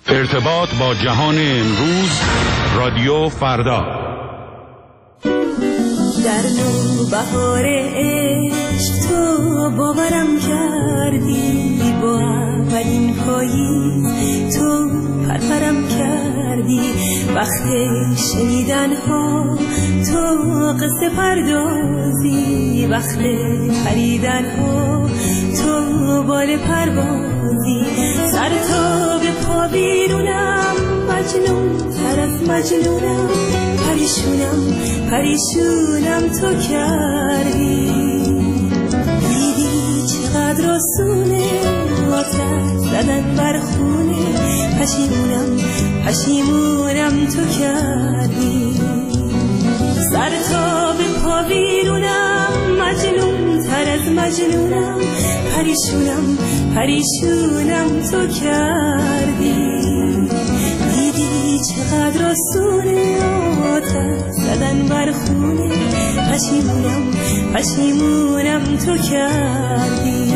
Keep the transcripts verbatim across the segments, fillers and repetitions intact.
ارتباط با جهان امروز، رادیو فردا. در نوبهار عشق تو باورم کردی، با اولین پاییز تو پرپرم کردی. وقت شنیدن ها تو قصه پردازی، وقت خریدن ها تو بال پروازی. سر تا به پا بیرونم، مجنون تر از مجنونم، پریشونم پریشونم تو کردی. دیدی چقدر آسونه آتش زدن بر خونه، پشیمونم پشیمونم تو کردی. سر تا به پا بیرونم، مجنون تر از مجنونم، پریشونم پریشونم تو کردی. دیدی چقدر آسونه آتش زدن بر خونه، پشیمونم پشیمونم تو کردی.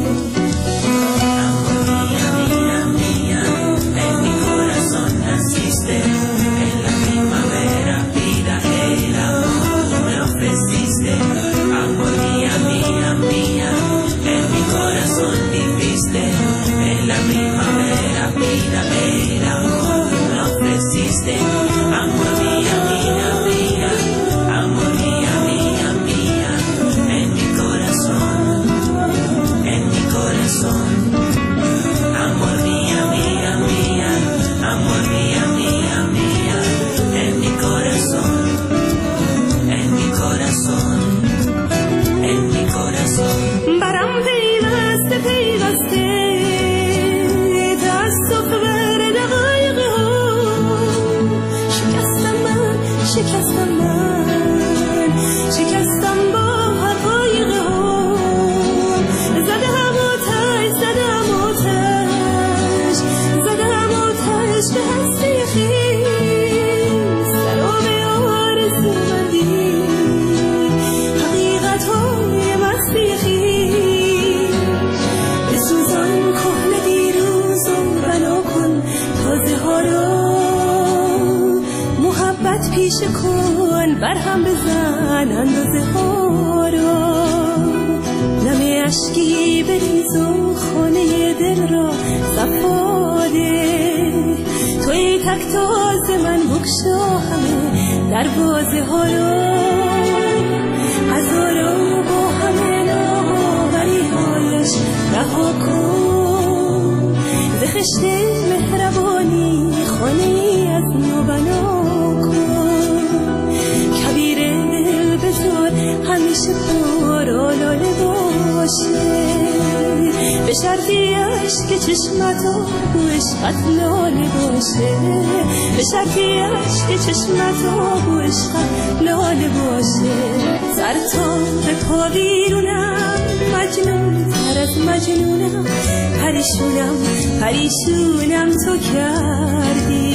برهم بزن اندازه ها را، نم اشکی بریز و خانه دل را صفاده. توی تک تاز من بکشا همه دروازه ها را، هزارا با همه ناوری هایش رها کن. ز خشت مهربانی خانه ای از نو بنا کن. همیشه پر آلاله باشه، به شرطی عشق چشمت آب و عشقت لاله باشه، به شرطی عشق چشمت آب و عشقت لاله باشه. سر تا به پا بیرونم، مجنون تر از مجنونم، پریشونم پریشونم تو کردی.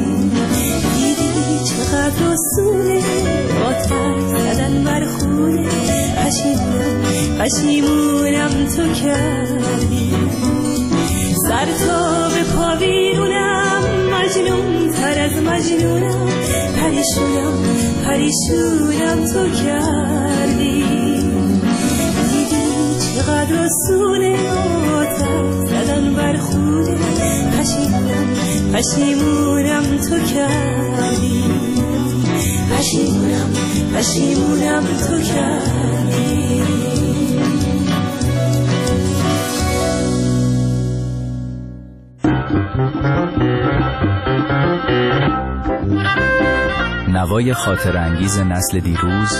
دیدی چقدر آسونه آتش زدن بر خونه، پشیمونم پشیمونم تو کردی. سر تا به پا بیرونم، مجنون تر از مجنونم، پریشونم پریشونم تو کردی. دیدی چقدر آسونه آتش زدن بر خونه، پشیمونم پشیمونم تو کردی. پشیمونم پشیمونم تو کردی. نوای خاطرانگیز نسل دیروز،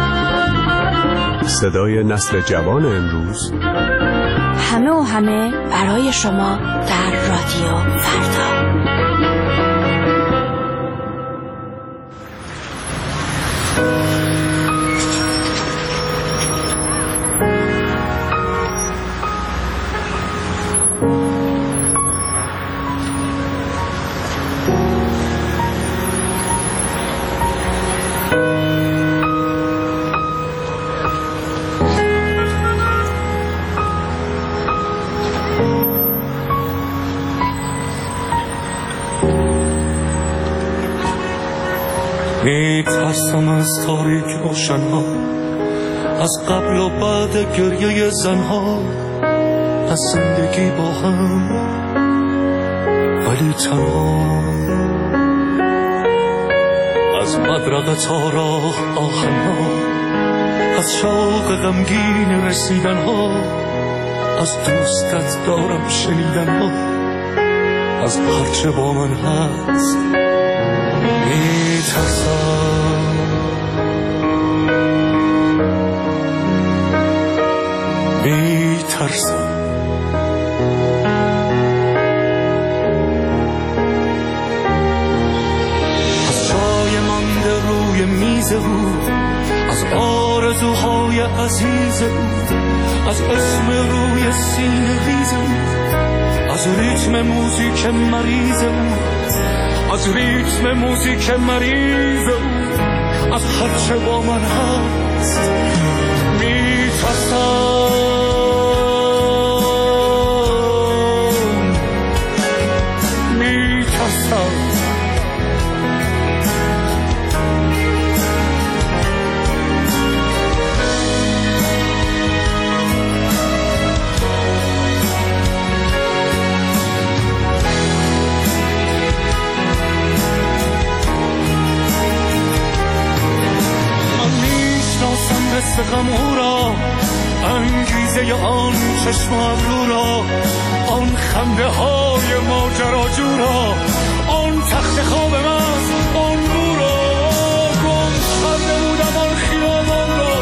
صدای نسل جوان امروز، همه و همه برای شما در رادیو فردا. می ترسم از تاریک روشن‌ها، از قبل و بعد گریه زنها، از زندگی با هم ولی تنها، از بدرقه تا راه آهن‌ها، از شوق غمگین رسیدن‌ها، از دوستت دارم شنیدن‌ها، از هرچه با من هست می ترسم. می ترسم. از چای مانده روی میز او، از آرزوهای عزیز او، از اسم روی سینه ریز او، از ریتم موزیک مریض او، از ریتم موزیک مریض او، از هرچه با من هست می ترسم. می ترسم. مثل غم او را، انگیزه آن چشم ابرو را، آن خنده های ماجراجو را، آن تخت خواب مست، آن بو را، گم کرده بودم آن خیابان را،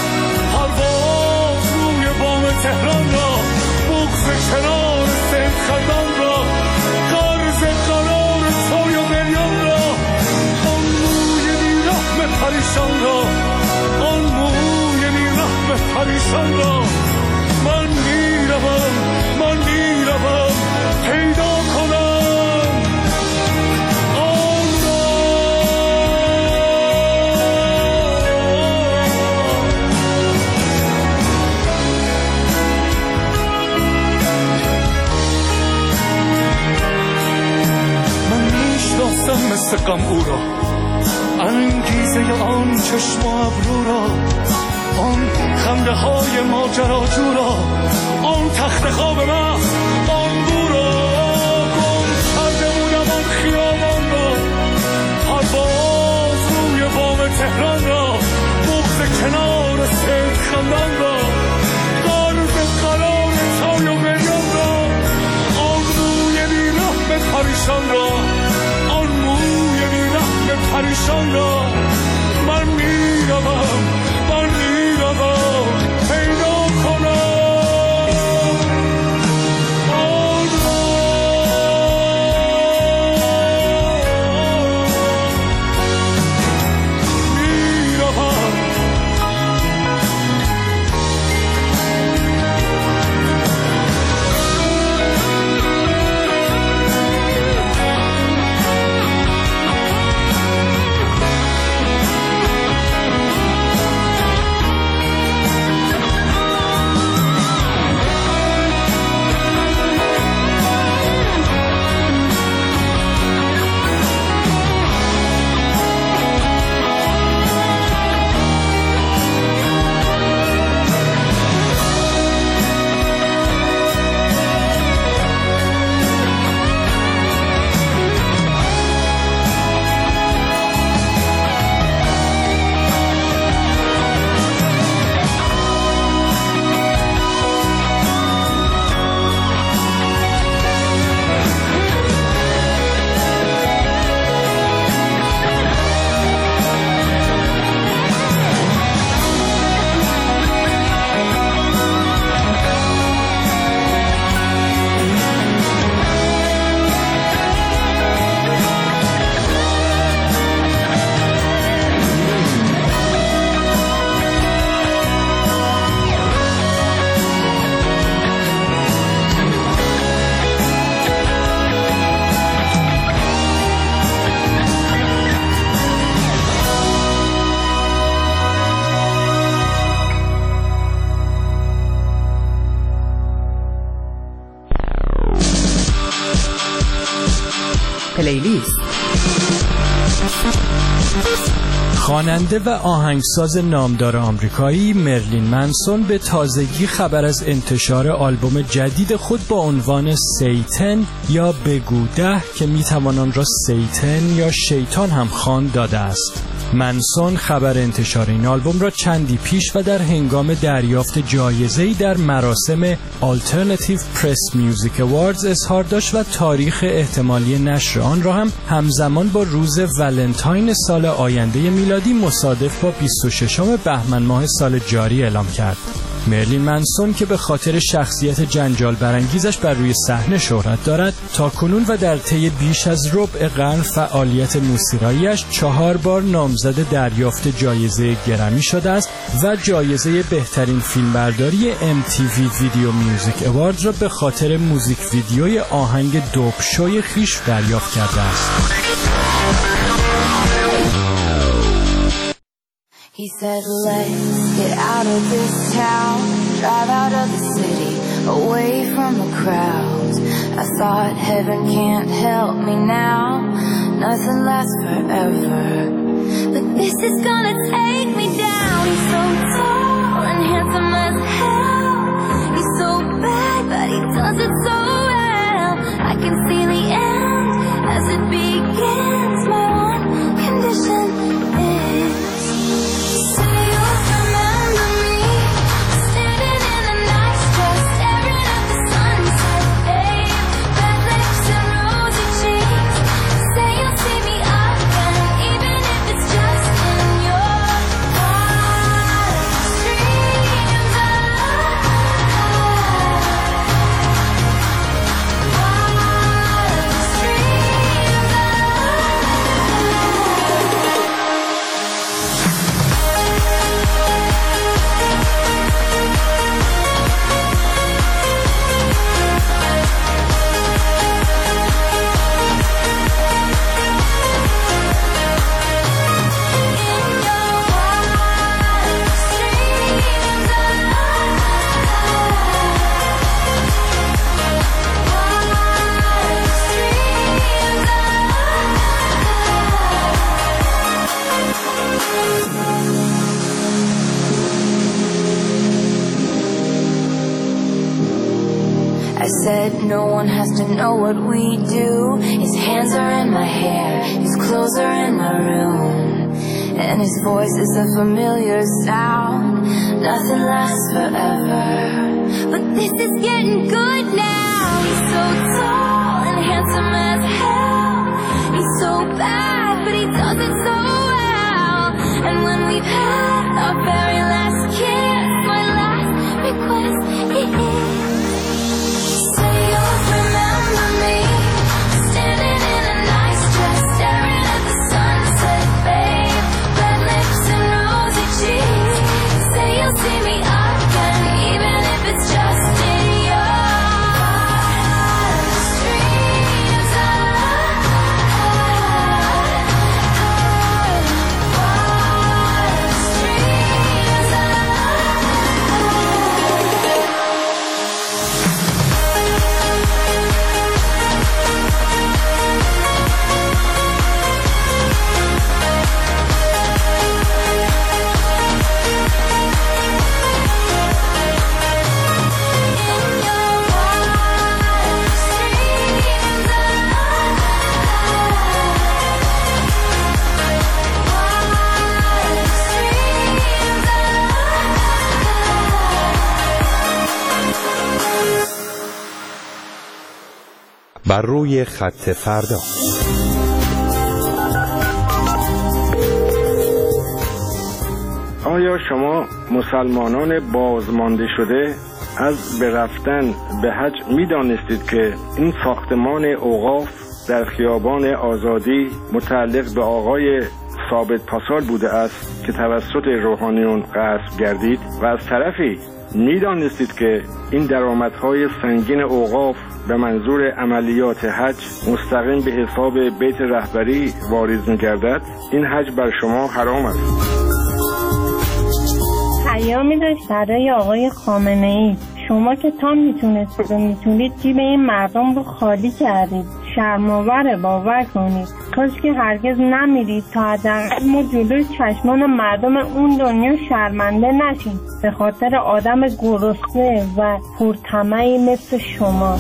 پرواز روی بام تهران را، بغض کنار سید خندان را، قرض قرار سوی و بریان را، آن موی بیرحم پریشان را، آن موی بیرحم پریشان را. من میروم، من میروم پیدا کنم آن را. من میشناسم مثل غم او را، انگیزه آن چشم و ابرو را، آن خنده های ماجراجو را، آن تخت خواب مست، آن بو را، گم کرده بودم آن خیابان را، پرواز روی بام تهران را، بغض کنار سید خندان را، قرض قرار چای و بریان را، آن موی بیرحم پریشان را، آن موی بیرحم پریشان را. من میروم، من میروم پیدا کنم آن را. میروم. پلیلیست. خواننده و آهنگساز نامدار آمریکایی مرلین منسون به تازگی خبر از انتشار آلبوم جدید خود با عنوان سیتن یا بگو ده که میتوان آن را سیتن یا شیطان هم خواند داده است. منسون خبر انتشار این آلبوم را چندی پیش و در هنگام دریافت جایزه‌ای در مراسم Alternative Press Music Awards اظهار داشت و تاریخ احتمالی نشر آن را هم همزمان با روز ولنتاین سال آینده میلادی مصادف با بیست و ششم بهمن ماه سال جاری اعلام کرد. مرلین منسون که به خاطر شخصیت جنجال برانگیزش بر روی صحنه شهرت دارد، تا کنون و در طی بیش از ربع قرن فعالیت موسیقایی‌اش چهار بار نامزد دریافت جایزه گرمی شده است و جایزه بهترین فیلمبرداری ام تی وی ویدیو میوزیک اوارد را به خاطر موزیک ویدیوی آهنگ دوپ شوی خویش دریافت کرده است. He said, let's get out of this town, drive out of the city, away from the crowds. I thought heaven can't help me now, nothing lasts forever. But this is gonna take me down. He's so tall and handsome as hell. He's so bad, but he does it so well. I can see the end as it begins. My one condition is said no one has to know what we do. His hands are in my hair, his clothes are in my room, and his voice is a familiar sound. Nothing lasts forever, but this is getting good now. He's so tall and handsome as hell. He's so bad, but he does it so well. And when we've had our very last kiss, my last request is بر روی خط فردا. آیا شما مسلمانان بازمانده شده از به رفتن به حج می دانستید که این ساختمان اوقاف در خیابان آزادی متعلق به آقای ثابت پاسال بوده است که توسط روحانیون غصب گردید و از طرفی می دانستید که این درآمدهای سنگین اوقاف به منظور عملیات حج مستقیم به حساب بیت رهبری واریز می گردد؟ این حج بر شما حرام است. پیامی داشت برای آقای خامنه‌ای. شما که تا میتونستید و میتونید جیب این مردم رو خالی کردید. شرم‌آوره، باور کنید. کاش که هرگز نمیرید تا حداقل ما جلوی چشمان مردم اون دنیا شرمنده نشیم به خاطر آدم گرسنه و پرطمعی مثل شما.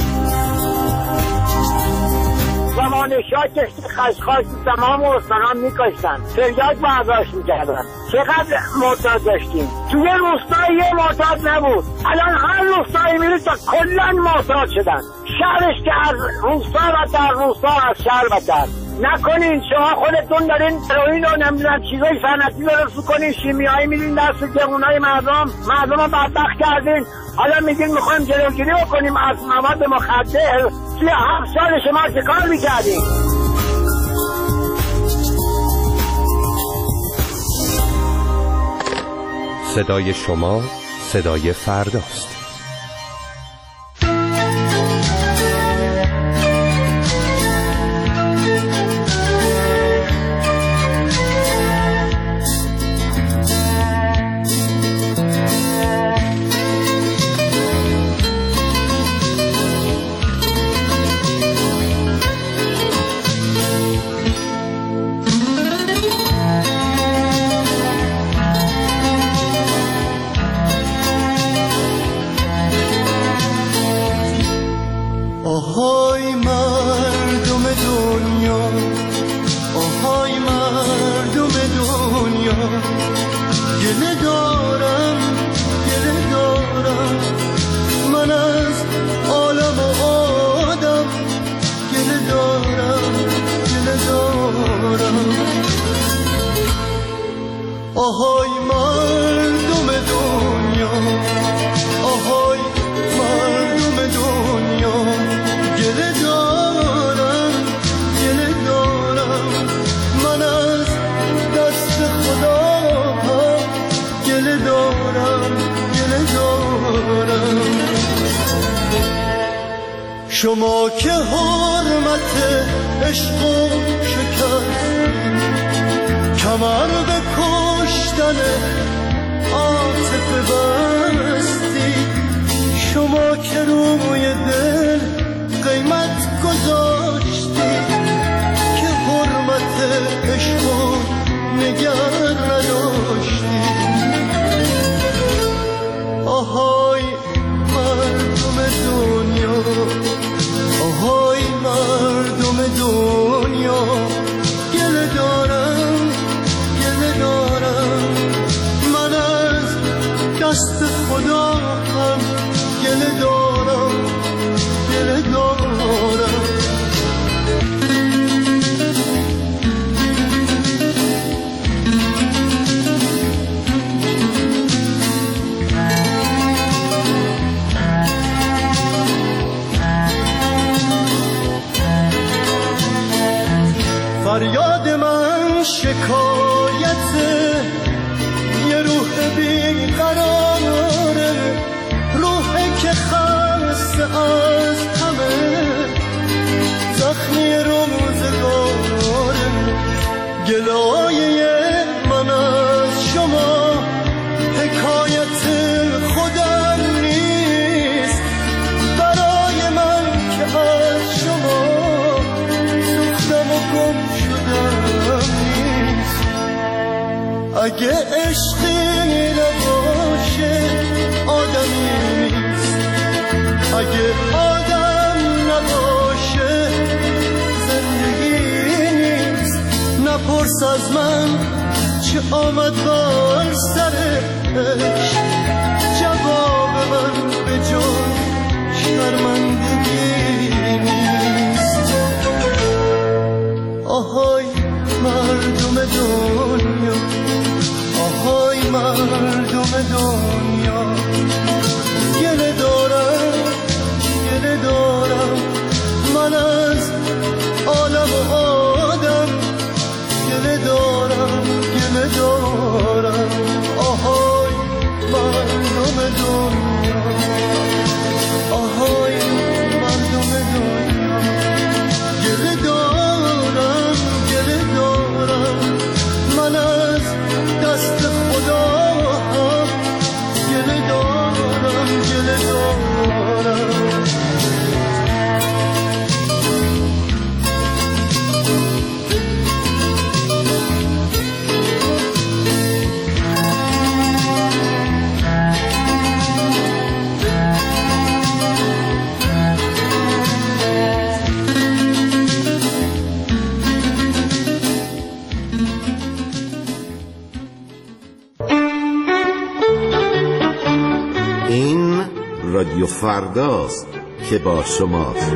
زمان شاه کشت خشخاش تمام استانان میکشتن، تریاک برداشت میکردن. چقدر معتاد داشتیم؟ توی روستایی یه معتاد نبود، الان هر روستایی میرید تا کلن معتاد شدن. شهرش که از روستا و در روستا از شهر بدتر. نکنین شما خودتون دارین هروئین و نمیدونم چیزای صنعتی درست کنین، شیمیایی میدین دست جوونای مردم، مردم رو بدبخت کردین. حالا میگین میخوایم جلوگیری بکنیم از مواد مخدر. توی هفت سال شما چه کار میکردین؟ صدای شما صدای فرداست. آهای مردم دنیا، آهای مردم دنیا، گله دارم گله دارم من از عالم و آدم، گله دارم گله دارم. آهای مردم دنیا، آهای مردم دنیا، گله دارم گله دارم من از دست خدا، گله دارم گله دارم. شما که حرمت عشق و شکستید، کمر به کشتن عاطفه بستید. شما که روی دل قیمت گذاشتی، که حرمت عشق و نگر نداشتی. آهای مردم دنیا، آهای مردم دنیا، گله دارم گله دارم من از دست خدا هم، گله دارم گله دارم. فریاد من شکایت یه روح بیقراره، روحی که خسته از همه زخمی روزگاره. گلایه من از شما حکایت خودم نیست، برای من که از شما سوختم و گم شدم نیست. اگه عشقی نباشه آدمی نیست، اگه آدم نباشه زندگی نیست. نپرس از من چه آمد بر سرش، جواب من به جز شرمندگی نیست. آهای مردم دنیا، آهای مردم دنیا، گله دارم گله دارم من از عالم و آدم، گله دارم گله دارم. آهای مردم دنیا، آهای مردم دنیا، گله دارم گله دارم من از دست خدا هم، گله دارم گله دارم. فرداست که با شماست.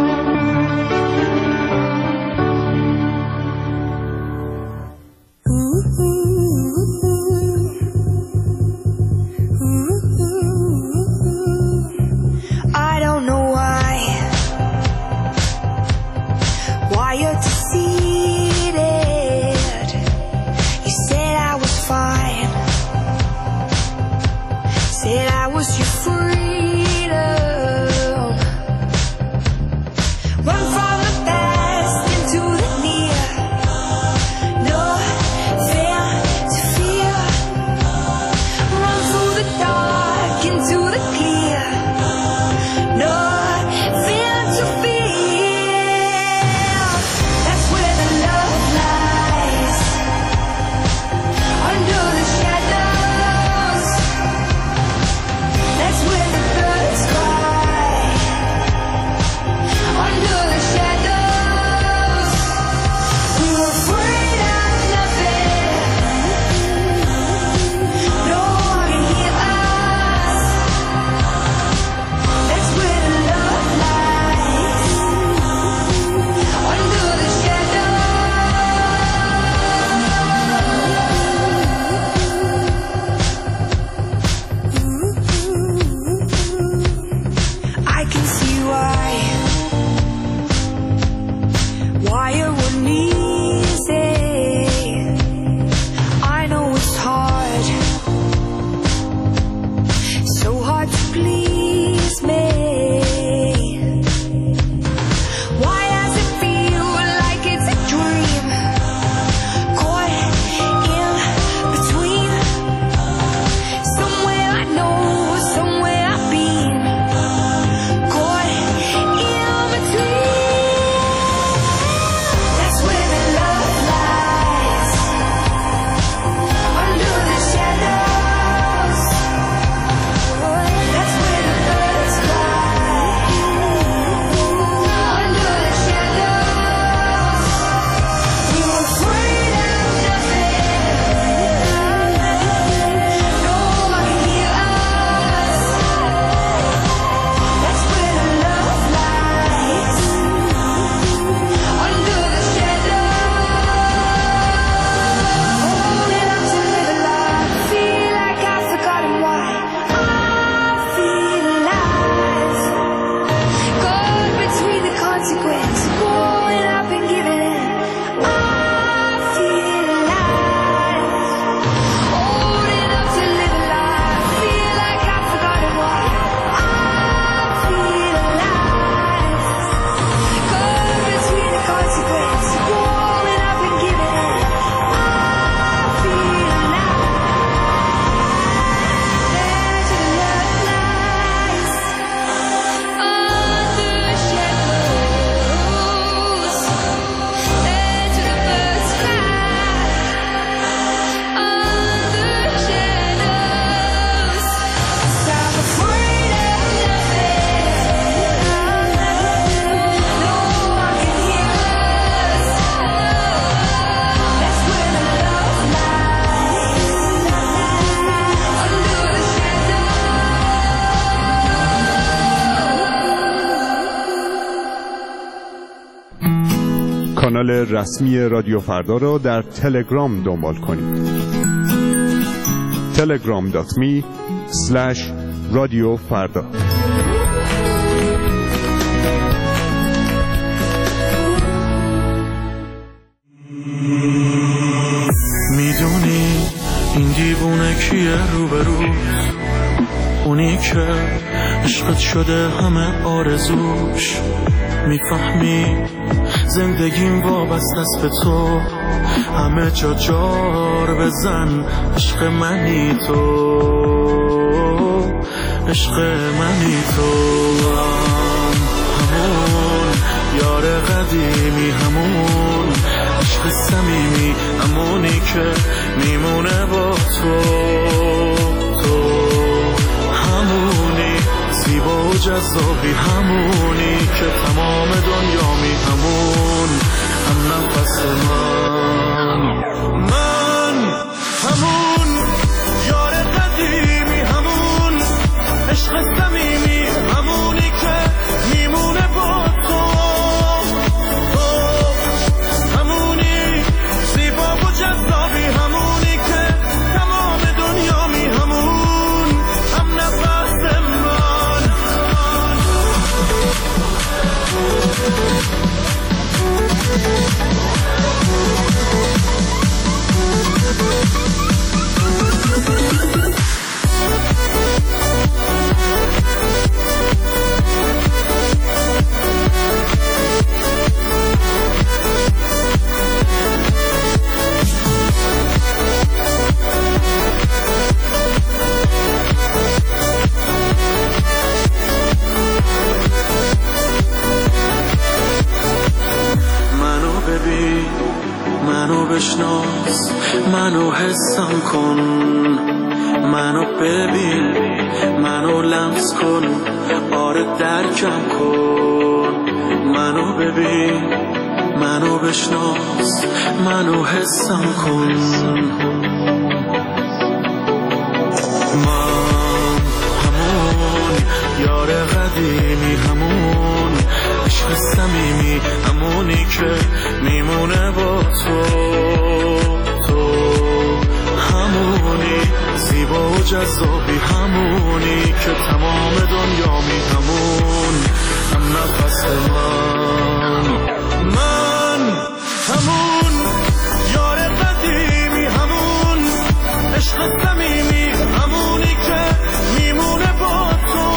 کانال رسمی رادیو فردا را در تلگرام دنبال کنید. تلگرام دات می اسلش رادیو فردا. میدونی این دیوونه کیه روبرو، اونی که عشقت شده همه آرزوش، میفهمی زندگیم وابسته است به تو، همه جا جار بزن عشق منی تو، عشق منی تو، همون یار قدیمی، همون عشق صمیمی، همونی که میمونه با تو، تو همونی زیبا و جذابی، همونی که تمام دنیامی، همون هم نفس من، من همون یار قدیمی، همون عشق صمیمی، بشناس، منو حسم کن، منو ببین، منو لمس کن، آره درکم کن. منو ببین، منو بشناس، منو حسم کن. من همون یار قدیمی، همون عشق صمیمی، همونی که میمونه با تو. تو همونی زیبا و جذابی، همونی که تمام دنیامی، همون هم نفس من. من همون یار قدیمی، همون عشق صمیمی، همونی که میمونه با تو.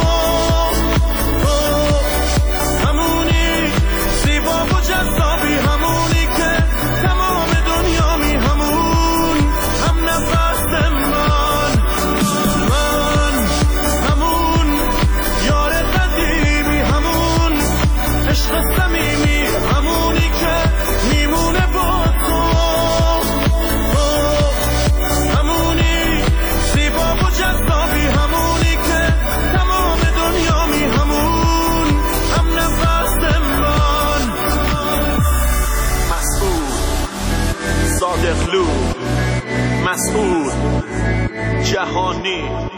همونی زیبا و جذابی، همونی که تمام دنیامی، همون هم نفس من. من همون یار قدیمی، همون عشق صمیمی، همونی که میمونه با تو. همونی زیبا و جذابی، همونی که تمام دنیامی، همون هم نفس من. مسعود صادقلو، مسعود جهانی.